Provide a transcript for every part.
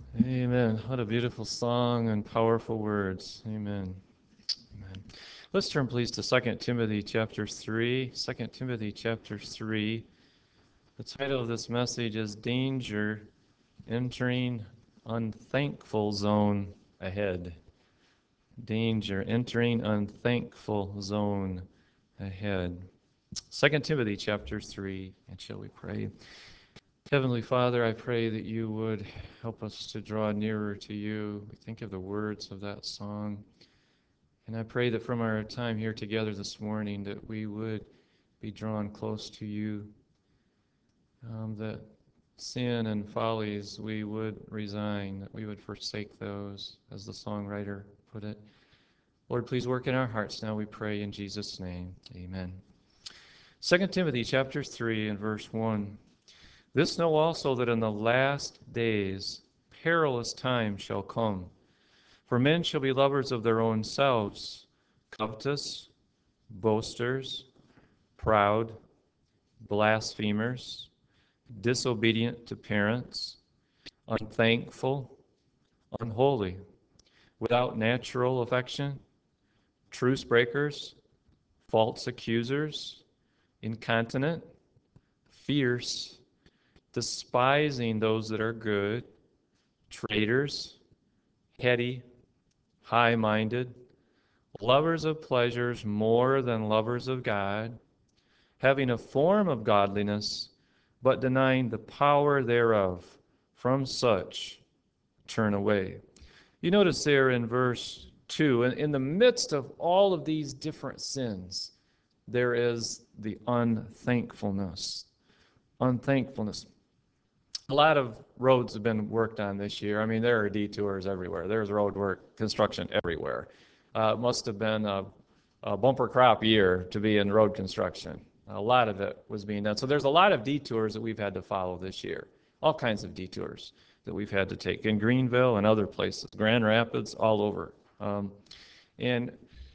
Amen. What a beautiful song and powerful words. Amen. Amen. Let's turn please to Second Timothy chapter 3. 2 Timothy chapter 3. The title of this message is Danger Entering Unthankful Zone Ahead. Danger entering unthankful zone ahead. Second Timothy chapter 3. And shall we pray? Heavenly Father, I pray that you would help us to draw nearer to you. We think of the words of that song. And I pray that from our time here together this morning that we would be drawn close to you, that sin and follies we would resign, that we would forsake those, as the songwriter put it. Lord, please work in our hearts now, we pray in Jesus' name. Amen. 2 Timothy chapter 3 and verse 1. This know also that in the last days perilous times shall come. For men shall be lovers of their own selves, covetous, boasters, proud, blasphemers, disobedient to parents, unthankful, unholy, without natural affection, truce breakers, false accusers, incontinent, fierce, despising those that are good, traitors, heady, high-minded, lovers of pleasures more than lovers of God, having a form of godliness, but denying the power thereof. From such turn away. You notice there in verse 2, in the midst of all of these different sins, there is the unthankfulness. Unthankfulness. A lot of roads have been worked on this year. I mean, there are detours everywhere. There's road work, construction everywhere. It must have been a bumper crop year to be in road construction. A lot of it was being done. So there's a lot of detours that we've had to follow this year. All kinds of detours that we've had to take in Greenville and other places, Grand Rapids, all over. And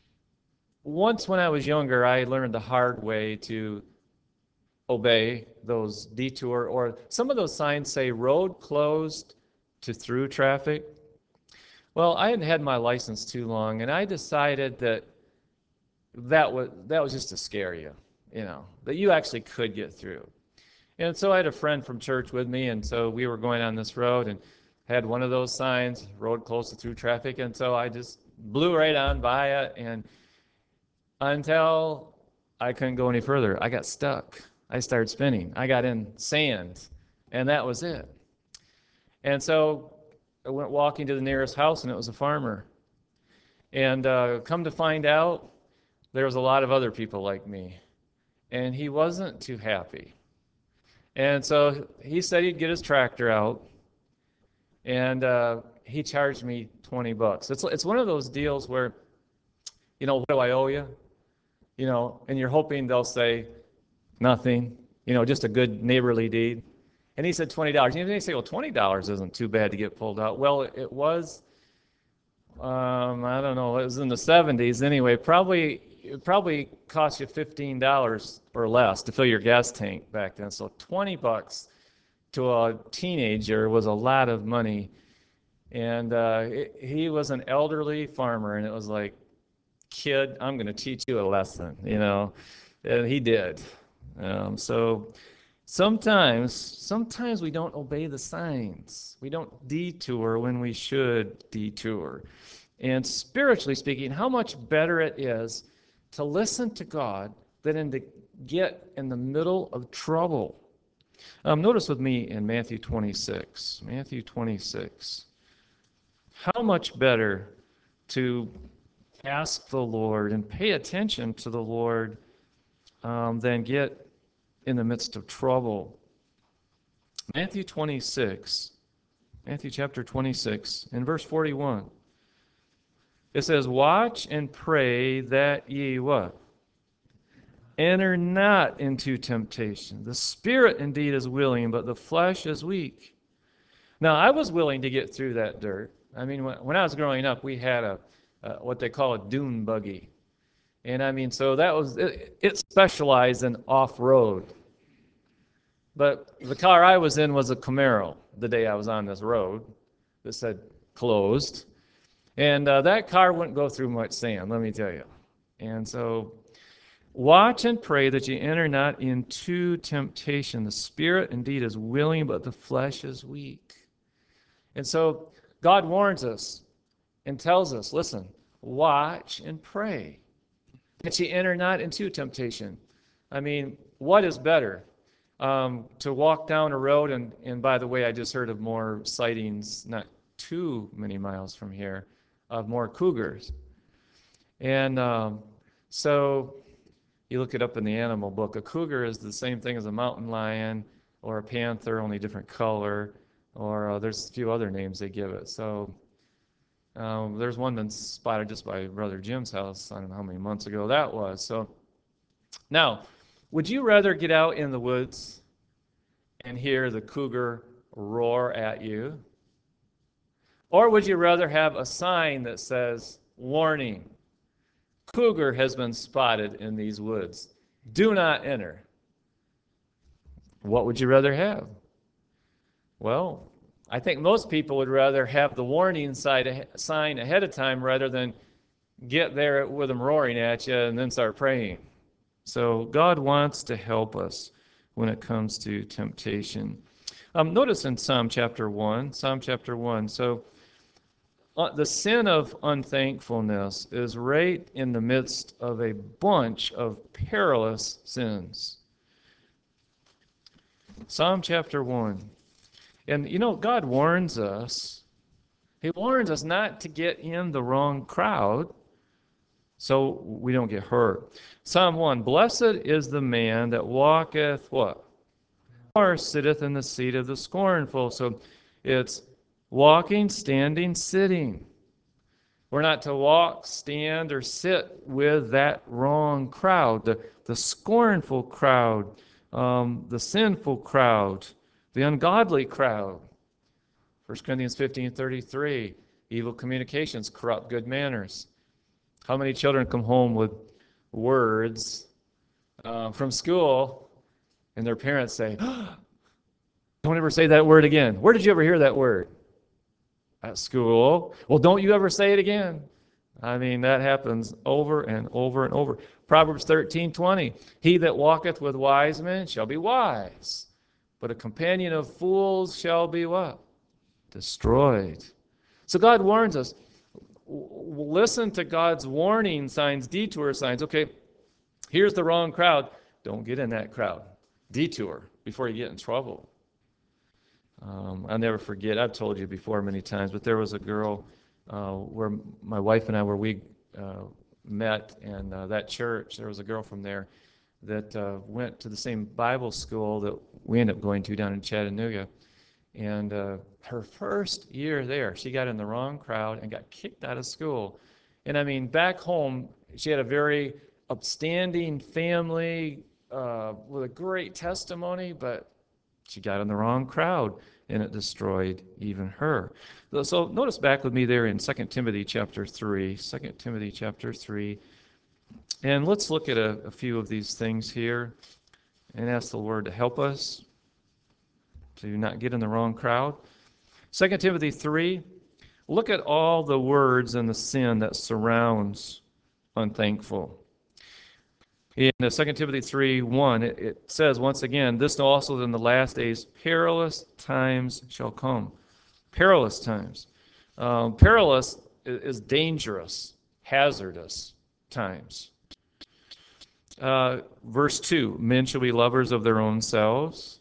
once when I was younger, I learned the hard way to obey those detour, or some of those signs say road closed to through traffic. Well, I hadn't had my license too long, and I decided that was just to scare you, that you actually could get through. And so I had a friend from church with me, and so we were going on this road and had one of those signs, road closed to through traffic, and so I just blew right on by it, and until I couldn't go any further, I got stuck. I started spinning. I got in sand, and that was it. And so I went walking to the nearest house, and it was a farmer. And come to find out, there was a lot of other people like me, and he wasn't too happy. And so he said he'd get his tractor out, and he charged me $20. It's one of those deals where, what do I owe you? And you're hoping they'll say nothing, just a good neighborly deed. And he said $20. And you say, well, $20 isn't too bad to get pulled out. Well, it was, I don't know, it was in the 70s anyway. It probably cost you $15 or less to fill your gas tank back then. So $20 to a teenager was a lot of money. And he was an elderly farmer, and it was like, kid, I'm going to teach you a lesson, and he did. So sometimes we don't obey the signs. We don't detour when we should detour. And spiritually speaking, how much better it is to listen to God than to get in the middle of trouble. Notice with me in Matthew 26. Matthew 26. How much better to ask the Lord and pay attention to the Lord than get in the midst of trouble. Matthew 26, Matthew chapter 26, in verse 41, it says, watch and pray that ye what? Enter not into temptation. The spirit indeed is willing, but the flesh is weak. Now, I was willing to get through that dirt. I mean, when I was growing up, we had what they call a dune buggy. And I mean, so that was, it specialized in off-road. But the car I was in was a Camaro the day I was on this road. that said closed. And that car wouldn't go through much sand, let me tell you. And so watch and pray that you enter not into temptation. The spirit indeed is willing, but the flesh is weak. And so God warns us and tells us, listen, watch and pray that you enter not into temptation. I mean, what is better? To walk down a road, and by the way, I just heard of more sightings not too many miles from here of more cougars. And so you look it up in the animal book. A cougar is the same thing as a mountain lion or a panther, only different color, or there's a few other names they give it. So there's one been spotted just by Brother Jim's house. I don't know how many months ago that was. So now, would you rather get out in the woods and hear the cougar roar at you? Or would you rather have a sign that says, warning, cougar has been spotted in these woods. Do not enter. What would you rather have? Well, I think most people would rather have the warning sign ahead of time rather than get there with them roaring at you and then start praying. So God wants to help us when it comes to temptation. Notice in Psalm chapter 1. So the sin of unthankfulness is right in the midst of a bunch of perilous sins. Psalm chapter 1. And you know, God warns us. He warns us not to get in the wrong crowd so we don't get hurt. Psalm 1, blessed is the man that walketh what? Or sitteth in the seat of the scornful. So it's walking, standing, sitting. We're not to walk, stand, or sit with that wrong crowd, the scornful crowd, the sinful crowd, the ungodly crowd. 1 Corinthians 15:33, evil communications corrupt good manners. How many children come home with words from school and their parents say, don't ever say that word again. Where did you ever hear that word? At school. Well, don't you ever say it again. I mean, that happens over and over and over. Proverbs 13:20, he that walketh with wise men shall be wise, but a companion of fools shall be what? Destroyed. So God warns us. Listen to God's warning signs, detour signs. Okay, here's the wrong crowd. Don't get in that crowd. Detour before you get in trouble. I'll never forget, I've told you before many times, but there was a girl where my wife and I, where we met, and that church, there was a girl from there that went to the same Bible school that we ended up going to down in Chattanooga. And her first year there, she got in the wrong crowd and got kicked out of school. And I mean, back home, she had a very upstanding family with a great testimony, but she got in the wrong crowd, and it destroyed even her. So notice back with me there in 2 Timothy chapter 3. 2 Timothy chapter 3. And let's look at a few of these things here and ask the Lord to help us to not get in the wrong crowd. 2 Timothy 3, look at all the words and the sin that surrounds unthankful. In 2 Timothy 3:1, it says once again, this also in the last days, perilous times shall come. Perilous times. Perilous is dangerous, hazardous times. Verse 2, men shall be lovers of their own selves.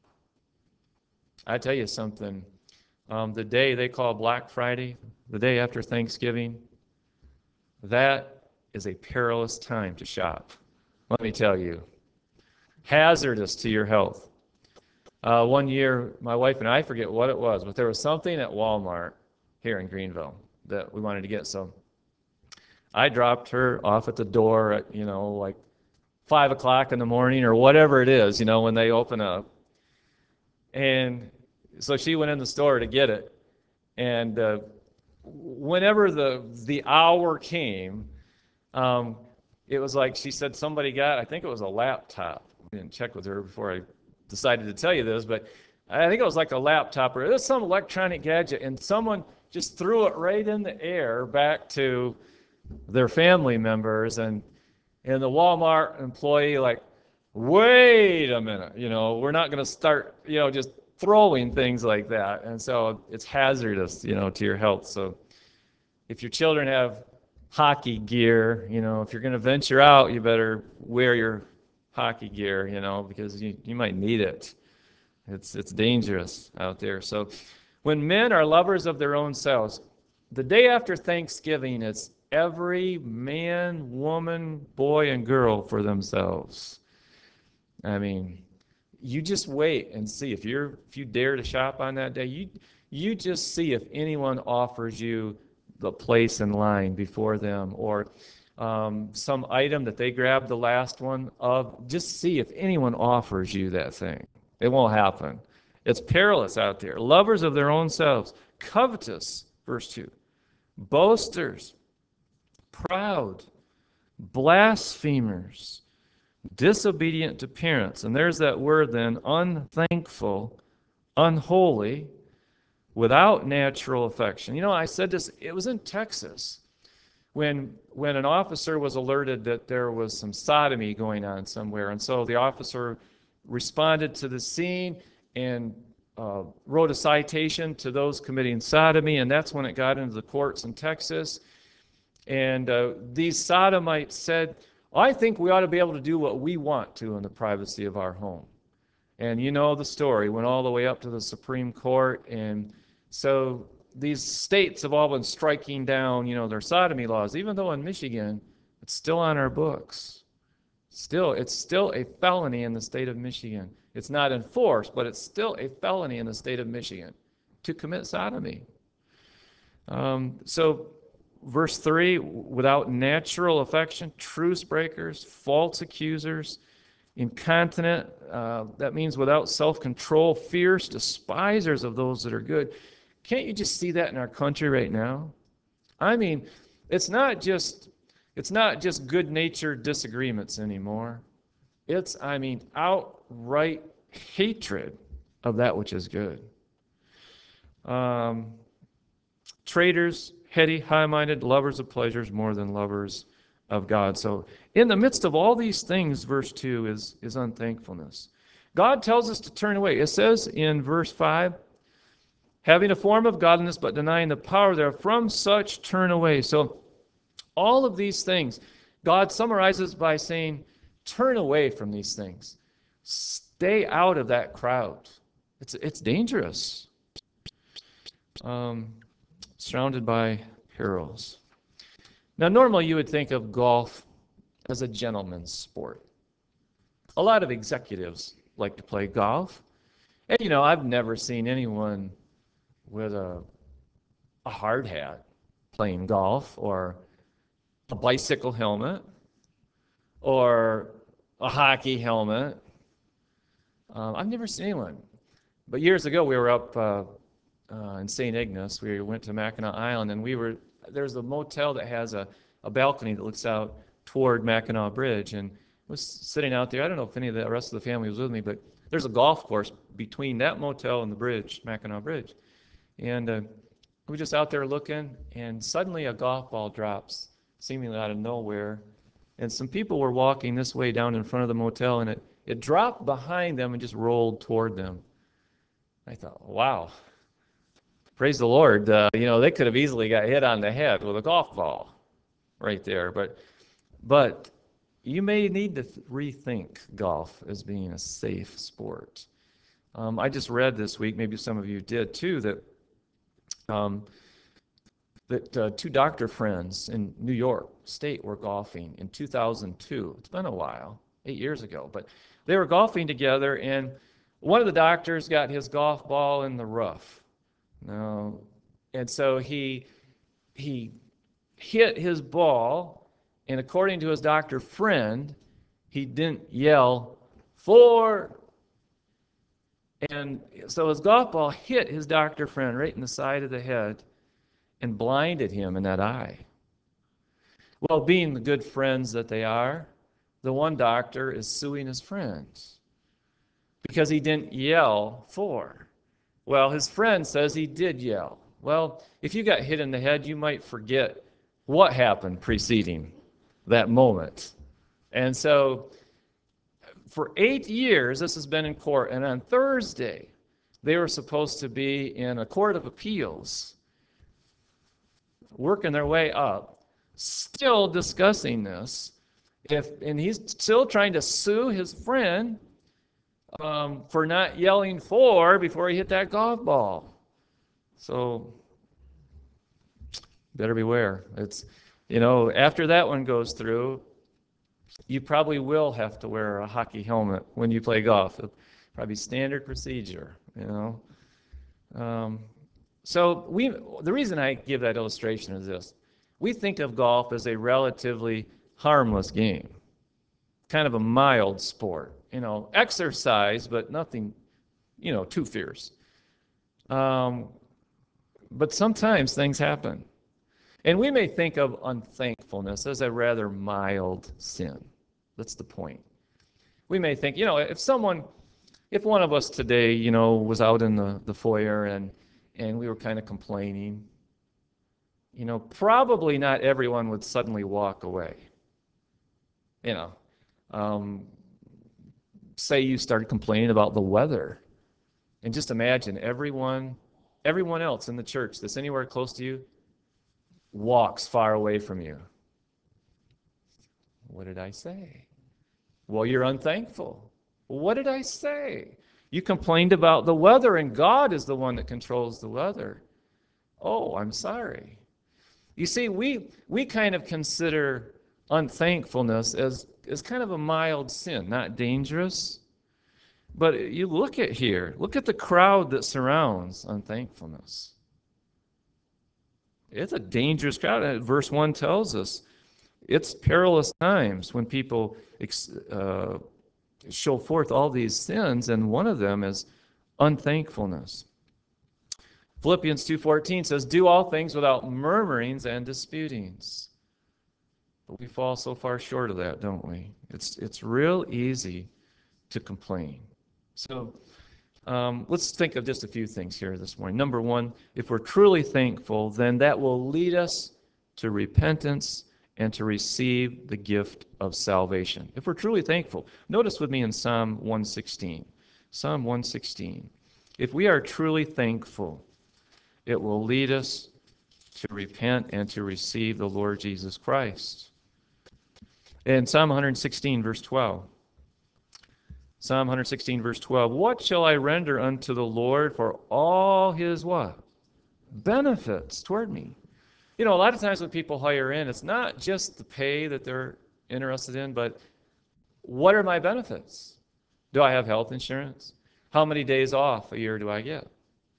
I tell you something, the day they call Black Friday, the day after Thanksgiving, that is a perilous time to shop. Let me tell you, hazardous to your health. One year, my wife and I forget what it was, but there was something at Walmart here in Greenville that we wanted to get. So I dropped her off at the door at, like 5 o'clock in the morning or whatever it is, when they open up. And so she went in the store to get it. And whenever the hour came, it was like she said somebody got, I think it was a laptop. I didn't check with her before I decided to tell you this, but I think it was like a laptop or it was some electronic gadget, and someone just threw it right in the air back to their family members, and the Walmart employee like, wait a minute, we're not going to start, just throwing things like that. And so it's hazardous, to your health. So if your children have hockey gear, if you're going to venture out, you better wear your hockey gear, because you might need it. It's dangerous out there. So when men are lovers of their own selves, the day after Thanksgiving, it's every man, woman, boy, and girl for themselves. I mean, you just wait and see if you dare to shop on that day. You just see if anyone offers you the place in line before them, or some item that they grabbed the last one of. Just see if anyone offers you that thing. It won't happen. It's perilous out there. Lovers of their own selves, covetous, verse 2, boasters, proud, blasphemers, disobedient to parents. And there's that word then, unthankful, unholy, without natural affection. I said this, it was in Texas when an officer was alerted that there was some sodomy going on somewhere. And so the officer responded to the scene and wrote a citation to those committing sodomy, and that's when it got into the courts in Texas. And these sodomites said, I think we ought to be able to do what we want to in the privacy of our home. And you know the story, went all the way up to the Supreme Court. And so these states have all been striking down, their sodomy laws, even though in Michigan, it's still on our books. It's still a felony in the state of Michigan. It's not enforced, but it's still a felony in the state of Michigan to commit sodomy. So verse 3, without natural affection, truce breakers, false accusers, incontinent, that means without self-control, fierce, despisers of those that are good. Can't you just see that in our country right now? I mean, it's not just good-natured disagreements anymore. It's, outright hatred of that which is good. Traitors, heady, high-minded, lovers of pleasures more than lovers of God. So in the midst of all these things, verse 2 is unthankfulness. God tells us to turn away. It says in verse 5, having a form of godliness but denying the power thereof, from such turn away. So all of these things, God summarizes by saying, turn away from these things. Stay out of that crowd. It's dangerous. Surrounded by perils. Now, normally you would think of golf as a gentleman's sport. A lot of executives like to play golf. And, I've never seen anyone with a hard hat playing golf, or a bicycle helmet, or a hockey helmet. I've never seen anyone. But years ago, we were up in St. Ignace. We went to Mackinac Island, and there's a motel that has a balcony that looks out toward Mackinac Bridge. And I was sitting out there. I don't know if any of the rest of the family was with me, but there's a golf course between that motel and the bridge, Mackinac Bridge. And we were just out there looking, and suddenly a golf ball drops, seemingly out of nowhere. And some people were walking this way down in front of the motel, and it dropped behind them and just rolled toward them. I thought, wow, praise the Lord. They could have easily got hit on the head with a golf ball right there. But you may need to rethink golf as being a safe sport. I just read this week, maybe some of you did too, that two doctor friends in New York State were golfing in 2002. It's been a while, 8 years ago, but they were golfing together, and one of the doctors got his golf ball in the rough. And so he hit his ball, and according to his doctor friend, he didn't yell, "For!" And so his golf ball hit his doctor friend right in the side of the head and blinded him in that eye. Well, being the good friends that they are, the one doctor is suing his friends. because he didn't yell 4. Well, his friend says he did yell. Well, if you got hit in the head, you might forget what happened preceding that moment. And so for 8 years, this has been in court. And on Thursday, they were supposed to be in a court of appeals, working their way up, still discussing this. And he's still trying to sue his friend for not yelling 4 before he hit that golf ball. So better beware. It's, after that one goes through, you probably will have to wear a hockey helmet when you play golf. It'll probably standard procedure. So the reason I give that illustration is this. We think of golf as a relatively harmless game, kind of a mild sport, exercise, but nothing, too fierce. But sometimes things happen. And we may think of unthankfulness as a rather mild sin. That's the point. We may think, if one of us today, was out in the foyer and we were kind of complaining, probably not everyone would suddenly walk away. Say you started complaining about the weather, and just imagine everyone else in the church that's anywhere close to you walks far away from you. What did I say? Well, you're unthankful. What did I say? You complained about the weather, and God is the one that controls the weather. Oh, I'm sorry. You see, we kind of consider unthankfulness as kind of a mild sin, not dangerous. But you look at the crowd that surrounds unthankfulness. It's a dangerous crowd. Verse 1 tells us it's perilous times when people show forth all these sins, and one of them is unthankfulness. Philippians 2:14 says, "Do all things without murmurings and disputings." But we fall so far short of that, don't we? It's real easy to complain. So let's think of just a few things here this morning. Number one, if we're truly thankful, then that will lead us to repentance and to receive the gift of salvation. If we're truly thankful. Notice with me in Psalm 116. Psalm 116. If we are truly thankful, it will lead us to repent and to receive the Lord Jesus Christ. In Psalm 116, verse 12. Psalm 116, verse 12. What shall I render unto the Lord for all his what? Benefits toward me. A lot of times when people hire in, it's not just the pay that they're interested in, but what are my benefits? Do I have health insurance? How many days off a year do I get?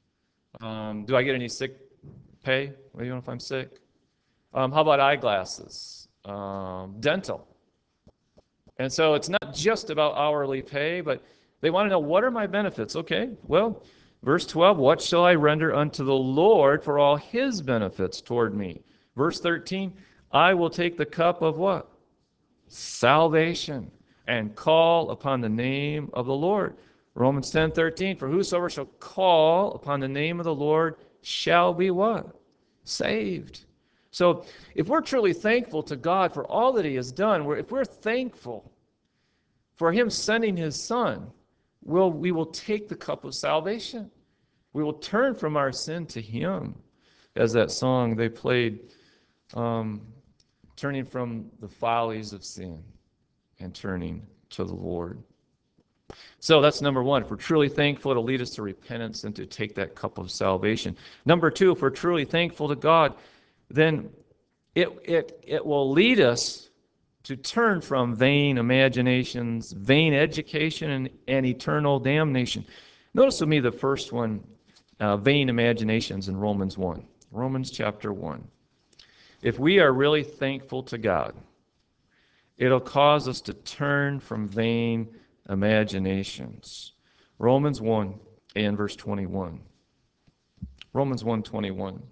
Do I get any sick pay? Even if I'm sick? How about eyeglasses? Dental. And so it's not just about hourly pay, but they want to know, what are my benefits? Okay, well, verse 12, what shall I render unto the Lord for all his benefits toward me? Verse 13, I will take the cup of what? Salvation, and call upon the name of the Lord. Romans 10:13, for whosoever shall call upon the name of the Lord shall be what? Saved. So if we're truly thankful to God for all that he has done, if we're thankful for him sending his son, we will take the cup of salvation. We will turn from our sin to him. As that song they played, turning from the follies of sin and turning to the Lord. So that's number one. If we're truly thankful, it'll lead us to repentance and to take that cup of salvation. Number two, if we're truly thankful to God, then it will lead us to turn from vain imaginations, vain education, and eternal damnation. Notice with me the first one, vain imaginations in Romans 1. Romans chapter 1. If we are really thankful to God, it'll cause us to turn from vain imaginations. Romans 1 and verse 21. Romans 1:21.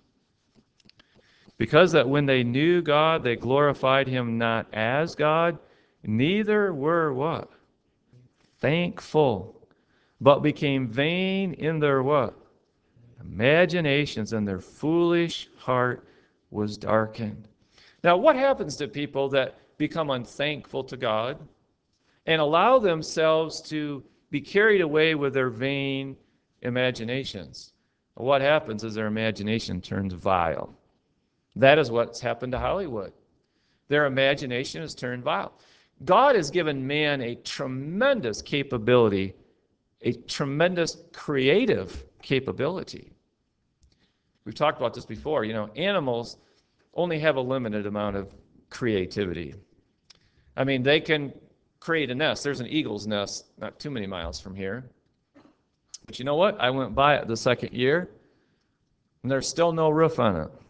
Because that when they knew God, they glorified him not as God, neither were what? Thankful, but became vain in their what? Imaginations, and their foolish heart was darkened. Now, what happens to people that become unthankful to God and allow themselves to be carried away with their vain imaginations? What happens is their imagination turns vile. That is what's happened to Hollywood. Their imagination is turned vile. God has given man a tremendous capability, a tremendous creative capability. We've talked about this before. Animals only have a limited amount of creativity. I mean, they can create a nest. There's an eagle's nest not too many miles from here. But you know what? I went by it the second year, and there's still no roof on it.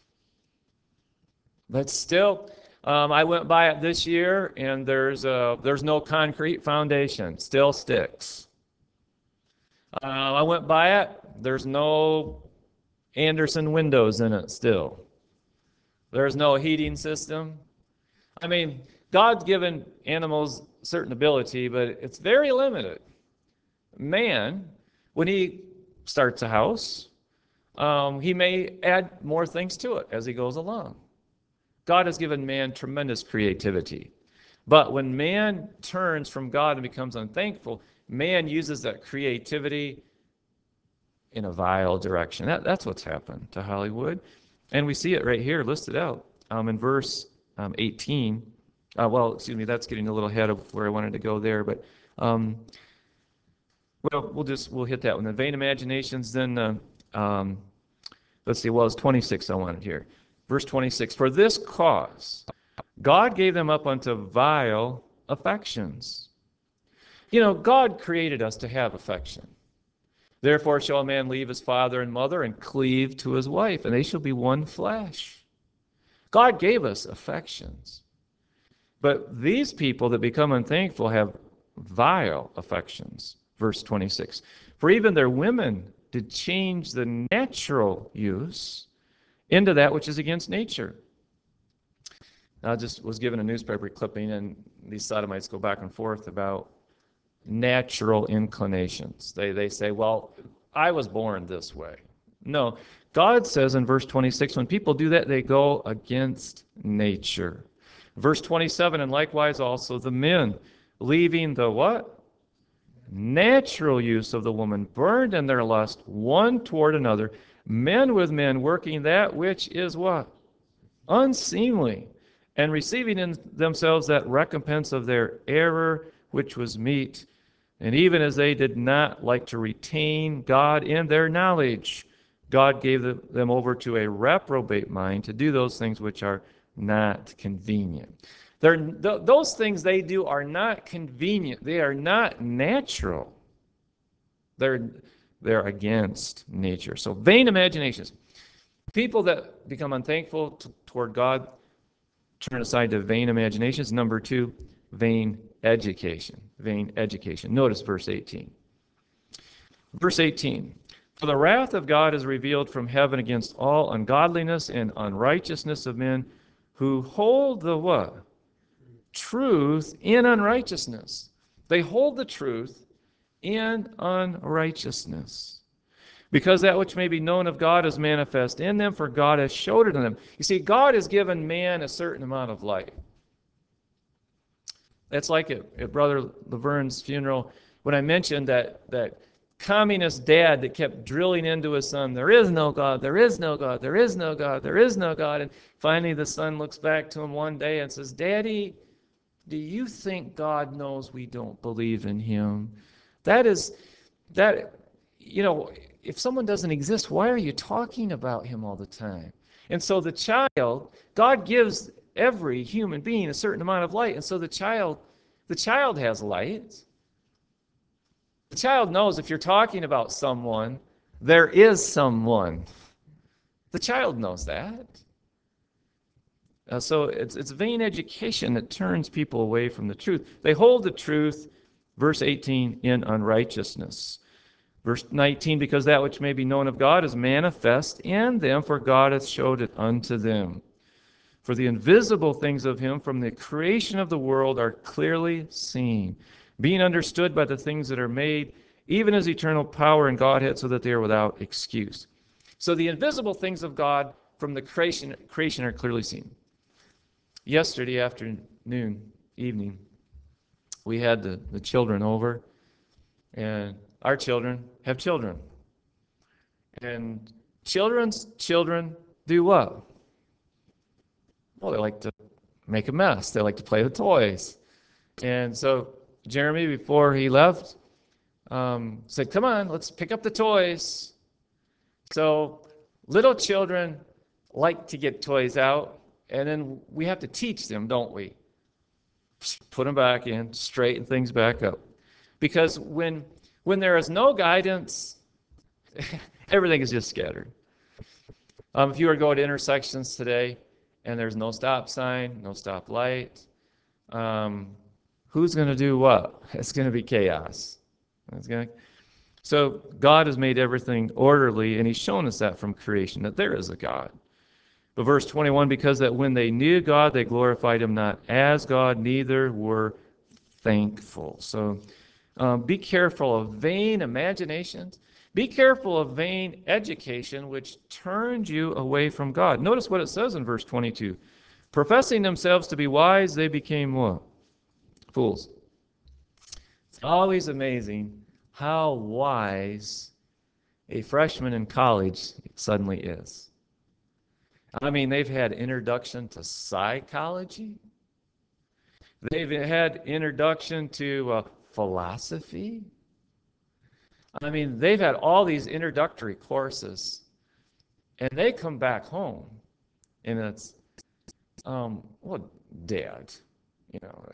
But still, I went by it this year, and there's no concrete foundation. Still sticks. I went by it. There's no Anderson windows in it still. There's no heating system. I mean, God's given animals certain ability, but it's very limited. Man, when he starts a house, he may add more things to it as he goes along. God has given man tremendous creativity. But when man turns from God and becomes unthankful, man uses that creativity in a vile direction. That's what's happened to Hollywood. And we see it right here listed out in verse 18. That's getting a little ahead of where I wanted to go there. But, we'll hit that one. The vain imaginations, then, let's see, it's 26 I wanted here. Verse 26, for this cause, God gave them up unto vile affections. God created us to have affection. Therefore shall a man leave his father and mother and cleave to his wife, and they shall be one flesh. God gave us affections. But these people that become unthankful have vile affections. Verse 26, for even their women did change the natural use into that which is against nature. I just was given a newspaper clipping, and these sodomites go back and forth about natural inclinations. They say, well, I was born this way. No, God says in verse 26, when people do that, they go against nature. Verse 27, and likewise also the men, leaving the what? Natural use of the woman, burned in their lust one toward another, men with men working that which is what? Unseemly, and receiving in themselves that recompense of their error which was meet. And even as they did not like to retain God in their knowledge, God gave them over to a reprobate mind to do those things which are not convenient. Those things they do are not convenient. They are not natural. They're against nature. So vain imaginations. People that become unthankful toward God turn aside to vain imaginations. Number two, vain education. Vain education. Notice verse 18. Verse 18. For the wrath of God is revealed from heaven against all ungodliness and unrighteousness of men who hold the what? Truth in unrighteousness. They hold the truth in unrighteousness. Because that which may be known of God is manifest in them, for God has showed it in them. You see, God has given man a certain amount of light. That's like at Brother Laverne's funeral, when I mentioned that communist dad that kept drilling into his son, there is no God, there is no God, there is no God, there is no God. And finally the son looks back to him one day and says, Daddy, do you think God knows we don't believe in him? If someone doesn't exist, why are you talking about him all the time? And so God gives every human being a certain amount of light. And so the child has light. The child knows if you're talking about someone, there is someone. The child knows that. So it's vain education that turns people away from the truth. They hold the truth, verse 18, in unrighteousness. Verse 19, because that which may be known of God is manifest in them, for God hath showed it unto them. For the invisible things of him from the creation of the world are clearly seen, being understood by the things that are made, even His eternal power and Godhead, so that they are without excuse. So the invisible things of God from the creation are clearly seen. Yesterday evening, we had the children over, and our children have children. And children's children do what? Well, they like to make a mess. They like to play with toys. And so Jeremy, before he left, said, come on, let's pick up the toys. So little children like to get toys out, and then we have to teach them, don't we? Put them back in, straighten things back up. Because when there is no guidance, everything is just scattered. If you were to go to intersections today and there's no stop sign, no stop light, who's going to do what? It's going to be chaos. So God has made everything orderly, and He's shown us that from creation, that there is a God. But verse 21, because that when they knew God, they glorified Him not as God, neither were thankful. So be careful of vain imaginations. Be careful of vain education, which turns you away from God. Notice what it says in verse 22. Professing themselves to be wise, they became what? Fools. It's always amazing how wise a freshman in college suddenly is. I mean, they've had introduction to psychology. They've had introduction to philosophy. I mean, they've had all these introductory courses, and they come back home, and it's, well, Dad, you know,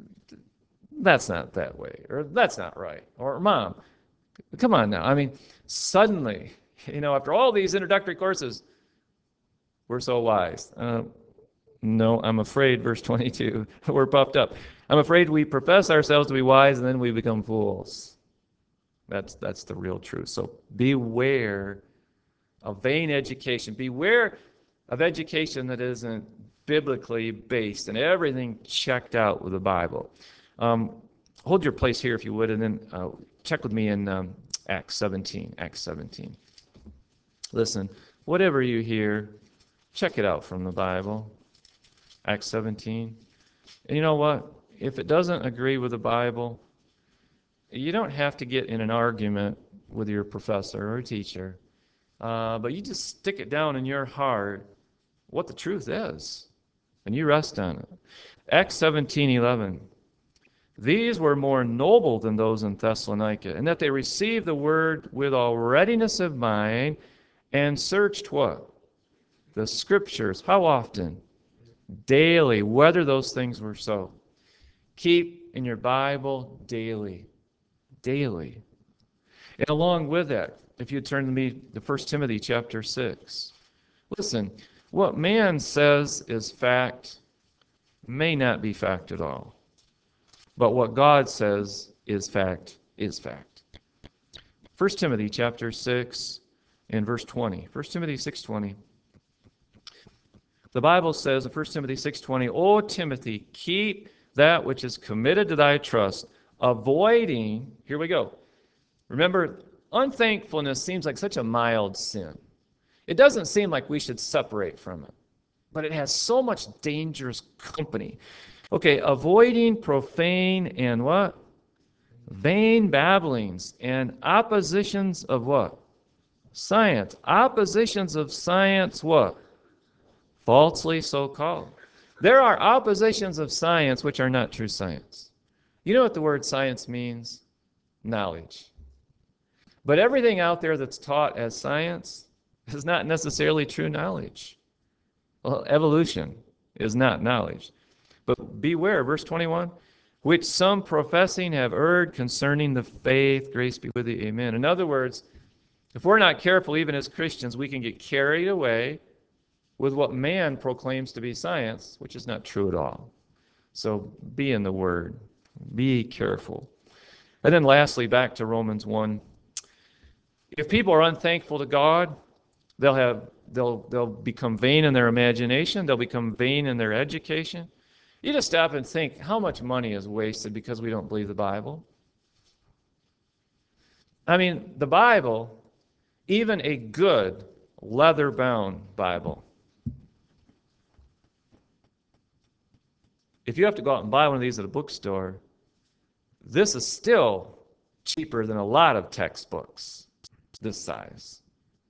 that's not that way, or that's not right, or Mom, come on now. I mean, suddenly, after all these introductory courses, we're so wise. No, I'm afraid, verse 22, we're puffed up. I'm afraid we profess ourselves to be wise, and then we become fools. That's the real truth. So beware of vain education. Beware of education that isn't biblically based and everything checked out with the Bible. Hold your place here if you would, and then check with me in Acts 17. Acts 17. Listen, whatever you hear, check it out from the Bible. Acts 17. And you know what? If it doesn't agree with the Bible, you don't have to get in an argument with your professor or teacher, but you just stick it down in your heart what the truth is, and you rest on it. Acts 17:11. These were more noble than those in Thessalonica, in that they received the word with all readiness of mind and searched what? The Scriptures. How often? Daily, whether those things were so. Keep in your Bible daily. Daily. And along with that, if you turn to me to 1 Timothy chapter 6. Listen, what man says is fact may not be fact at all. But what God says is fact is fact. 1 Timothy chapter 6 and verse 20. 1 Timothy 6:20. The Bible says in 1 Timothy 6:20, O Timothy, keep that which is committed to thy trust, avoiding, here we go. Remember, unthankfulness seems like such a mild sin. It doesn't seem like we should separate from it, but it has so much dangerous company. Okay, avoiding profane and what? Vain babblings and oppositions of what? Science. Oppositions of science what? Falsely so called. There are oppositions of science which are not true science. You know what the word science means? Knowledge. But everything out there that's taught as science is not necessarily true knowledge. Well, evolution is not knowledge. But beware, verse 21, which some professing have erred concerning the faith, grace be with you, amen. In other words, if we're not careful, even as Christians, we can get carried away with what man proclaims to be science, which is not true at all. So be in the Word. Be careful. And then lastly, back to Romans 1. If people are unthankful to God, they'll become vain in their imagination. They'll become vain in their education. You just stop and think how much money is wasted because we don't believe the Bible. I mean, the Bible, even a good leather-bound Bible, if you have to go out and buy one of these at a bookstore, this is still cheaper than a lot of textbooks this size.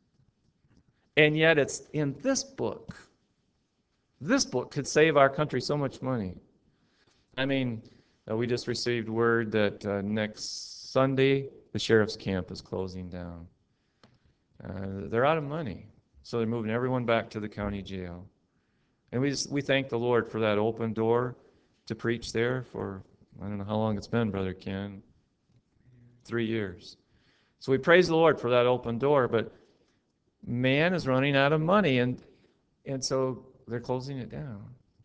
And yet it's in this book. This book could save our country so much money. I mean, we just received word that next Sunday, the sheriff's camp is closing down. They're out of money, so they're moving everyone back to the county jail. And we thank the Lord for that open door to preach there for, I don't know how long it's been, Brother Ken, 3 years. So we praise the Lord for that open door, but man is running out of money, and so they're closing it down.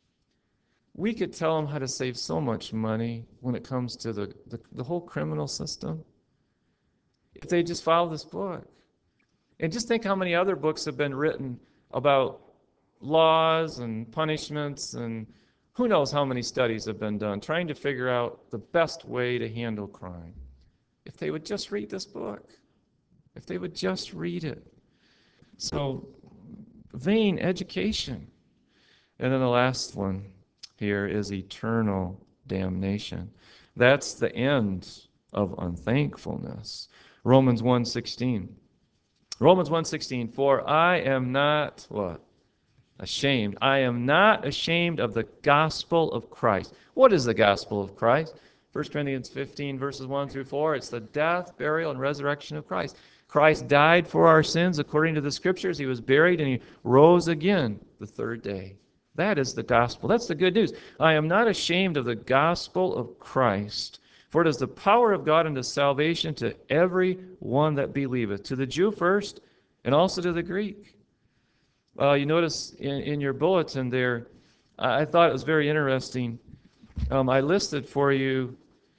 We could tell them how to save so much money when it comes to the whole criminal system if they just follow this book. And just think how many other books have been written about laws and punishments, and who knows how many studies have been done trying to figure out the best way to handle crime. If they would just read this book, if they would just read it. So, vain education. And then the last one here is eternal damnation. That's the end of unthankfulness. Romans 1:16. Romans 1:16, for I am not, what? Ashamed. I am not ashamed of the gospel of Christ. What is the gospel of Christ? 1 Corinthians 15, verses 1 through 4. It's the death, burial, and resurrection of Christ. Christ died for our sins according to the Scriptures. He was buried and he rose again the third day. That is the gospel. That's the good news. I am not ashamed of the gospel of Christ, for it is the power of God unto salvation to every one that believeth, to the Jew first, and also to the Greek. You notice in your bulletin there, I thought it was very interesting. I listed for you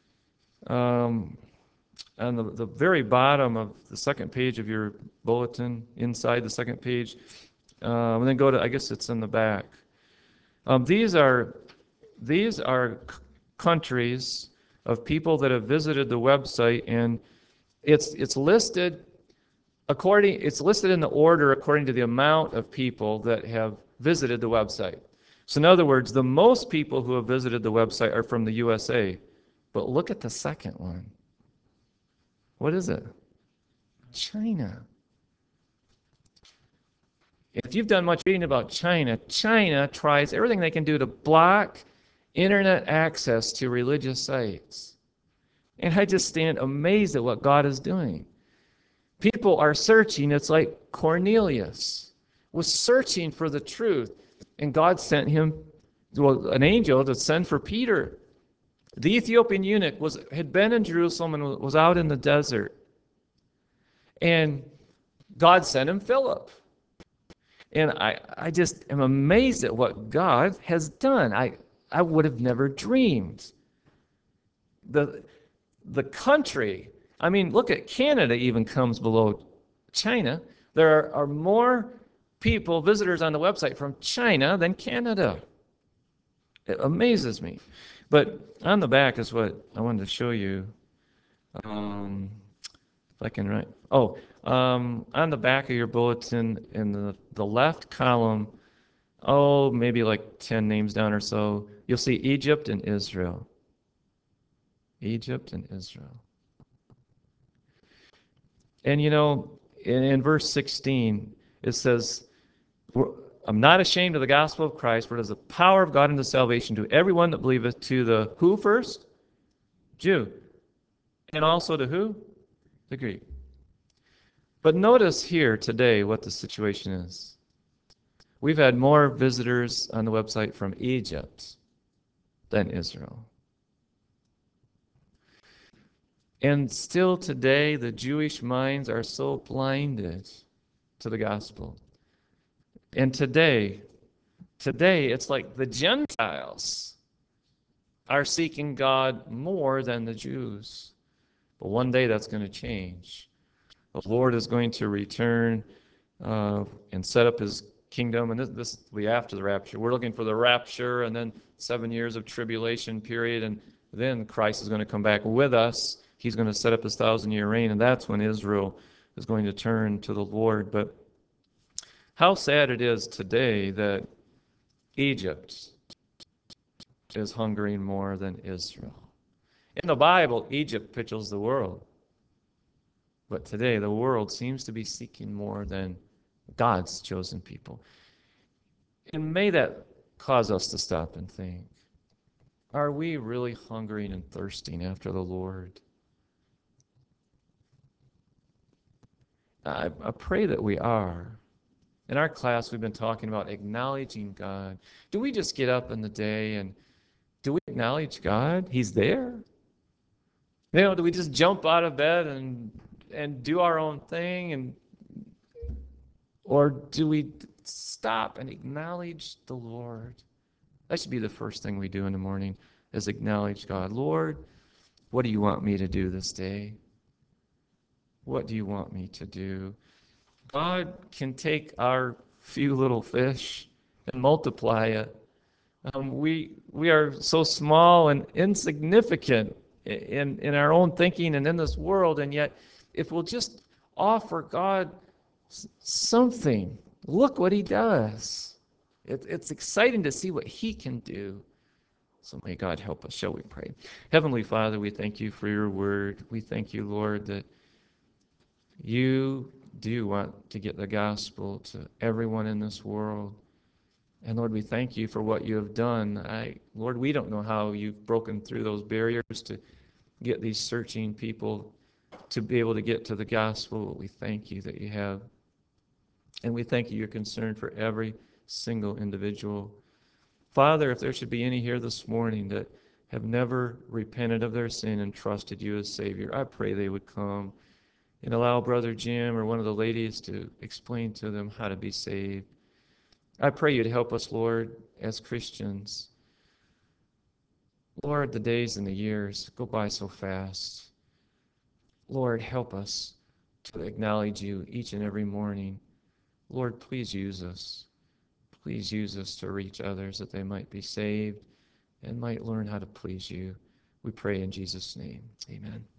on the very bottom of the second page of your bulletin, inside the second page, and then go to, I guess it's in the back. These are countries of people that have visited the website, and it's listed it's listed in the order according to the amount of people that have visited the website. So in other words, the most people who have visited the website are from the USA. But look at the second one. What is it? China. If you've done much reading about China, China tries everything they can do to block internet access to religious sites. And I just stand amazed at what God is doing. People are searching. It's like Cornelius was searching for the truth, and God sent him, an angel to send for Peter. The Ethiopian eunuch had been in Jerusalem and was out in the desert, and God sent him Philip. And I just am amazed at what God has done. I would have never dreamed. The country, I mean, look at Canada even comes below China. There are more people, visitors on the website from China than Canada. It amazes me. But on the back is what I wanted to show you. If I can write. On the back of your bulletin in the left column, maybe like 10 names down or so, you'll see Egypt and Israel. Egypt and Israel. And you know, in verse 16, it says, I'm not ashamed of the gospel of Christ, for it is the power of God unto salvation to everyone that believeth, to the who first? Jew. And also to who? The Greek. But notice here today what the situation is. We've had more visitors on the website from Egypt than Israel. And still today, the Jewish minds are so blinded to the gospel. And today, it's like the Gentiles are seeking God more than the Jews. But one day that's going to change. The Lord is going to return and set up his kingdom, and this will be after the rapture. We're looking for the rapture, and then 7 years of tribulation period, and then Christ is going to come back with us. he's going to set up his 1,000-year reign, and that's when Israel is going to turn to the Lord. But how sad it is today that Egypt is hungering more than Israel. In the Bible, Egypt pictures the world. But today, the world seems to be seeking more than God's chosen people. And may that cause us to stop and think, are we really hungering and thirsting after the Lord? I pray that we are. In our class, we've been talking about acknowledging God. Do we just get up in the day and do we acknowledge God? He's there. Do we just jump out of bed and do our own thing, or do we stop and acknowledge the Lord? That should be the first thing we do in the morning, is acknowledge God. Lord, what do you want me to do this day? What do you want me to do? God can take our few little fish and multiply it. We are so small and insignificant in our own thinking and in this world, and yet if we'll just offer God something, look what he does. It's exciting to see what he can do. So may God help us. Shall we pray? Heavenly Father, we thank you for your word. We thank you, Lord, that you do want to get the gospel to everyone in this world. And Lord, we thank you for what you have done. Lord, we don't know how you've broken through those barriers to get these searching people to be able to get to the gospel. But we thank you that you have. And we thank you, you're concerned for every single individual. Father, if there should be any here this morning that have never repented of their sin and trusted you as Savior, I pray they would come and allow Brother Jim or one of the ladies to explain to them how to be saved. I pray you'd help us, Lord, as Christians. Lord, the days and the years go by so fast. Lord, help us to acknowledge you each and every morning. Lord, please use us. Please use us to reach others that they might be saved and might learn how to please you. We pray in Jesus' name. Amen.